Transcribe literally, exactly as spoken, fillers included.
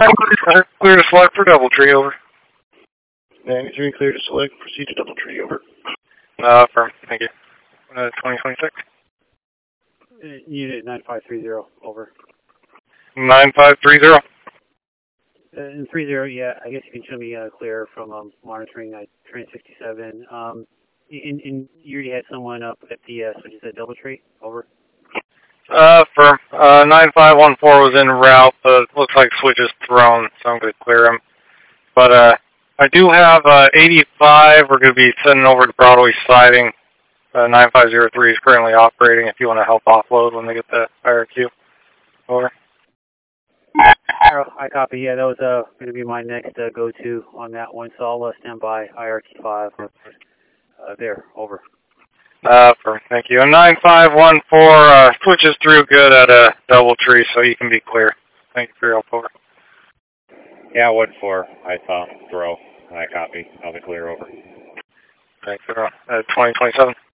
Clear to select for DoubleTree, over. ninety-three, clear to select, proceed to DoubleTree, over. Uh, firm, thank you. Uh, twenty twenty-six. Unit nine five three zero, over. nine five three zero. Uh, in three zero, yeah, I guess you can show me uh, clear from um, monitoring uh, train sixty-seven. Um, in, in, you already had someone up at the uh, switches at DoubleTree, over. Uh, firm. Uh, nine five one four was en route, but looks like switch is thrown, so I'm going to clear him. But, uh, I do have, uh, eighty-five. We're going to be sending over to Broadway siding. Uh, nine five zero three is currently operating if you want to help offload when they get the I R Q. Over. Oh, I copy. Yeah, that was uh, going to be my next uh, go-to on that one, so I'll uh, stand by I R T five. Uh, there, over. Uh, firm. Thank you. And nine five one four, uh, switches through good at a DoubleTree, so you can be clear. Thank you for your help, over. Yeah, one four. I saw throw. I copy. I'll be clear, over. Thanks, uh, twenty twenty-seven.